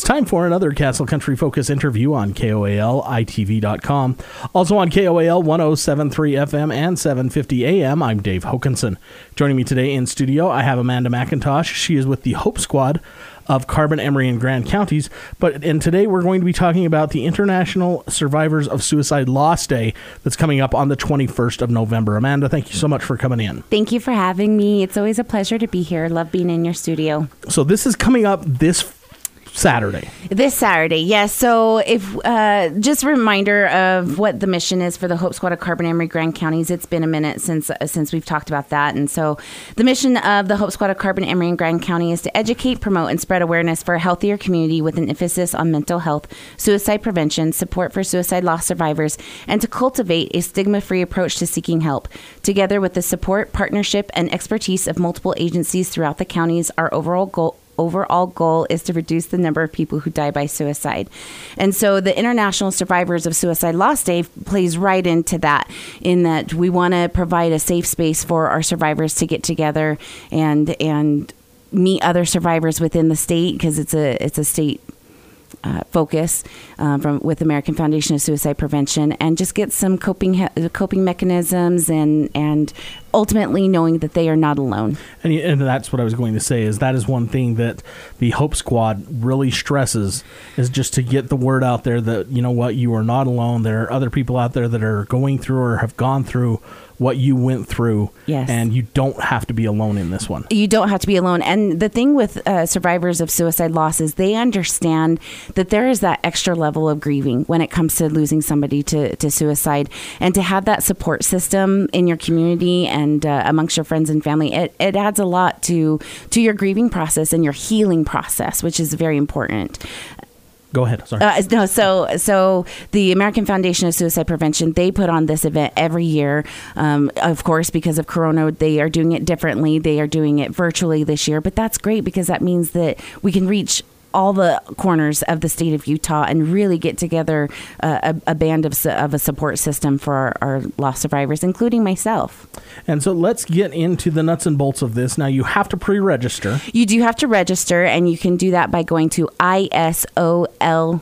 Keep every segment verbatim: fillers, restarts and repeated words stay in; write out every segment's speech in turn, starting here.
It's time for another Castle Country Focus interview on K O A L I T V dot com. Also on K O A L one oh seven point three F M and seven fifty A M, I'm Dave Hokanson. Joining me today in studio, I have Amanda McIntosh. She is with the Hope Squad of Carbon, Emery, and Grand Counties. But and today we're going to be talking about the International Survivors of Suicide Loss Day that's coming up on the twenty-first of November. Amanda, thank you so much for coming in. Thank you for having me. It's always a pleasure to be here. Love being in your studio. So this is coming up this Saturday. This Saturday, yes. So if uh, just a reminder of what the mission is for the Hope Squad of Carbon, Emery, Grand Counties. It's been a minute since uh, since we've talked about that. And so the mission of the Hope Squad of Carbon, Emery, and Grand County is to educate, promote, and spread awareness for a healthier community with an emphasis on mental health, suicide prevention, support for suicide loss survivors, and to cultivate a stigma-free approach to seeking help. Together with the support, partnership, and expertise of multiple agencies throughout the counties, our overall goal overall goal is to reduce the number of people who die by suicide. And so the International Survivors of Suicide Loss Day plays right into that, in that we want to provide a safe space for our survivors to get together and and meet other survivors within the state, because it's a it's a state Uh, focus uh, from with American Foundation of Suicide Prevention, and just get some coping he- coping mechanisms and and ultimately knowing that they are not alone. And, and that's what I was going to say, is that is one thing that the Hope Squad really stresses, is just to get the word out there that, you know what, you are not alone. There are other people out there that are going through or have gone through what you went through. Yes. And you don't have to be alone in this one. You don't have to be alone. And the thing with uh, survivors of suicide loss is they understand that there is that extra level of grieving when it comes to losing somebody to, to suicide. And to have that support system in your community and uh, amongst your friends and family, it, it adds a lot to, to your grieving process and your healing process, which is very important. Go ahead. Sorry. Uh, no, so so the American Foundation of Suicide Prevention, they put on this event every year. Um, of course, because of Corona, they are doing it differently. They are doing it virtually this year, but that's great because that means that we can reach all the corners of the state of Utah and really get together uh, a, a band of, of a support system for our, our loss survivors, including myself. And so let's get into the nuts and bolts of this. Now, you have to pre-register. You do have to register, and you can do that by going to I S O L.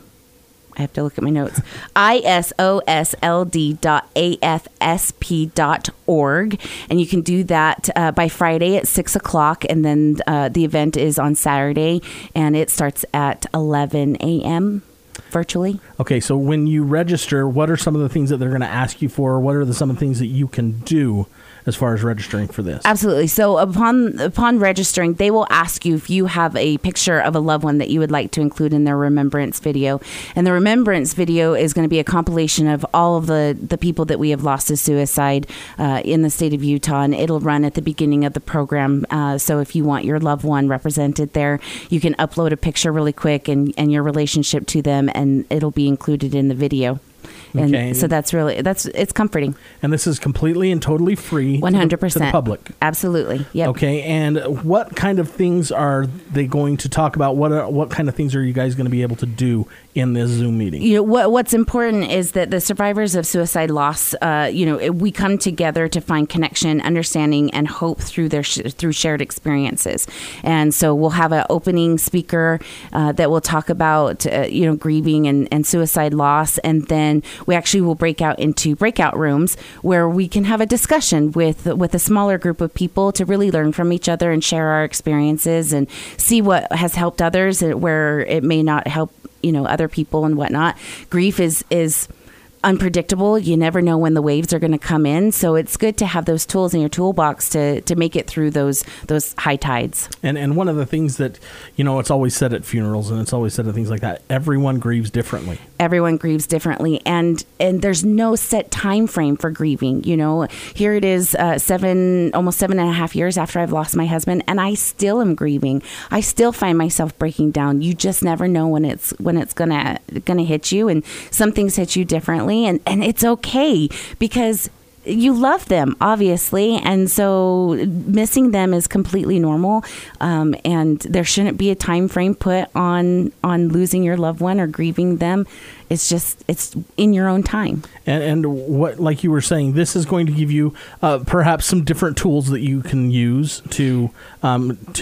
I have to look at my notes. I S O S L D dot A F S P dot org. And you can do that uh, by Friday at six o'clock. And then uh, the event is on Saturday, and it starts at eleven a.m. virtually. Okay, so when you register, what are some of the things that they're going to ask you for? What are the, some of the things that you can do as far as registering for this? Absolutely. So upon upon registering, they will ask you if you have a picture of a loved one that you would like to include in their remembrance video. And the remembrance video is going to be a compilation of all of the, the people that we have lost to suicide uh, in the state of Utah. And it'll run at the beginning of the program. Uh, so if you want your loved one represented there, you can upload a picture really quick and, and your relationship to them, and it'll be included in the video. And okay. so that's really, that's, it's comforting. And this is completely and totally free one hundred percent to the public. Absolutely. Yep. Okay. And what kind of things are they going to talk about? What are, what kind of things are you guys going to be able to do in this Zoom meeting? You know, what, what's important is that the survivors of suicide loss, uh, you know, we come together to find connection, understanding, and hope through their sh- through shared experiences. And so we'll have an opening speaker uh, that will talk about, uh, you know, grieving and, and suicide loss. And then we actually will break out into breakout rooms where we can have a discussion with with a smaller group of people to really learn from each other and share our experiences and see what has helped others and where it may not help, you know, other people and whatnot. Grief is is unpredictable. You never know when the waves are going to come in. So it's good to have those tools in your toolbox to, to make it through those those high tides. And and one of the things that, you know, it's always said at funerals and it's always said at things like that, everyone grieves differently. Everyone grieves differently. And and there's no set time frame for grieving. You know, here it is uh, seven, almost seven and a half years after I've lost my husband, and I still am grieving. I still find myself breaking down. You just never know when it's when it's gonna gonna hit you, and some things hit you differently. And, and it's okay because you love them, obviously. And so missing them is completely normal. Um, and there shouldn't be a time frame put on on losing your loved one or grieving them. It's just, it's in your own time. And, and what, like you were saying, this is going to give you uh, perhaps some different tools that you can use to um, to help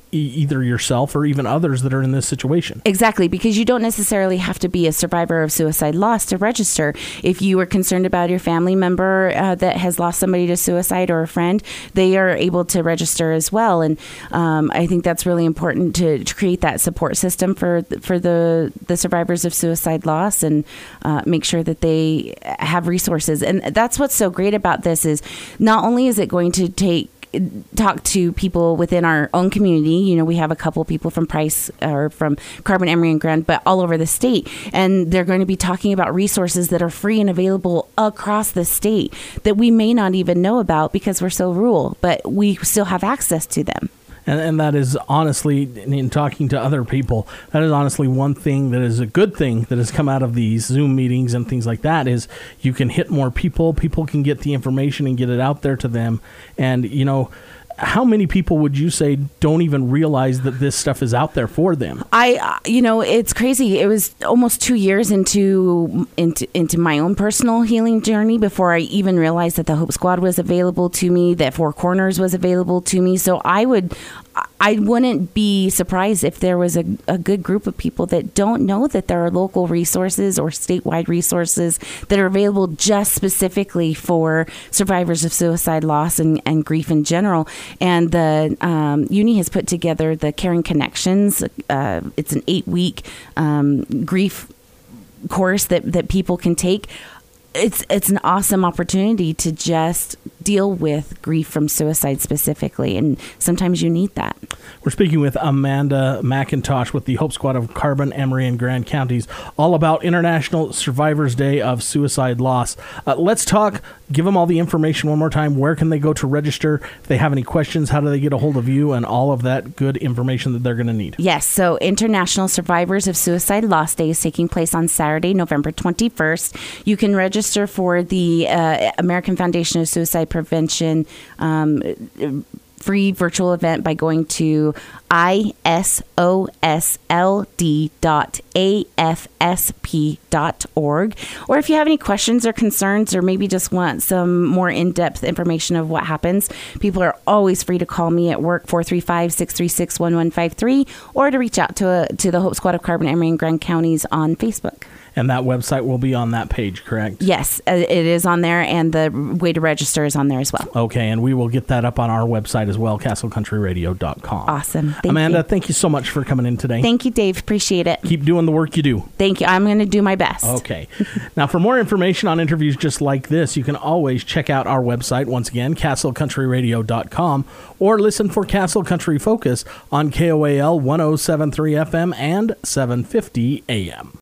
e- either yourself or even others that are in this situation. Exactly, because you don't necessarily have to be a survivor of suicide loss to register. If you are concerned about your family member uh, that has lost somebody to suicide or a friend, they are able to register as well. And um, I think that's really important to, to create that support system for for the, the survivors of suicide loss and uh, make sure that they have resources. And that's what's so great about this is not only is it going to take talk to people within our own community. You know, we have a couple people from Price or from Carbon, Emery, and Grand, but all over the state. And they're going to be talking about resources that are free and available across the state that we may not even know about because we're so rural, but we still have access to them. And, and that is honestly, in talking to other people, that is honestly one thing that is a good thing that has come out of these Zoom meetings and things like that is you can hit more people. People can get the information and get it out there to them. And, you know, how many people would you say don't even realize that this stuff is out there for them? I, you know, it's crazy. It was almost two years into into into my own personal healing journey before I even realized that the Hope Squad was available to me, that Four Corners was available to me. So I would, I wouldn't be surprised if there was a, a good group of people that don't know that there are local resources or statewide resources that are available just specifically for survivors of suicide loss and, and grief in general. And the um, uni has put together the Caring Connections. Uh, it's an eight-week um, grief course that, that people can take. It's it's an awesome opportunity to just deal with grief from suicide specifically, and sometimes you need that. We're speaking with Amanda McIntosh with the Hope Squad of Carbon, Emery, and Grand counties, all about International Survivors Day of Suicide Loss. Uh, let's talk, give them all the information one more time. Where can they go to register? If they have any questions, how do they get a hold of you, and all of that good information that they're going to need? Yes, so International Survivors of Suicide Loss Day is taking place on Saturday, November twenty-first. You can register for the uh, American Foundation of Suicide Prevention um, free virtual event by going to I S O S L D dot A F S P dot org. Or if you have any questions or concerns, or maybe just want some more in-depth information of what happens, people are always free to call me at work, four three five, six three six, one one five three, or to reach out to, a, to the Hope Squad of Carbon, Emery, and Grand counties on Facebook. And that website will be on that page, correct? Yes, it is on there, and the way to register is on there as well. Okay, and we will get that up on our website as well, castle country radio dot com. Awesome. Thank Amanda, you. thank you so much for coming in today. Thank you, Dave. Appreciate it. Keep doing the work you do. Thank you. I'm going to do my best. Okay. Now, for more information on interviews just like this, you can always check out our website, once again, castle country radio dot com, or listen for Castle Country Focus on K O A L one oh seven point three F M and seven fifty A M.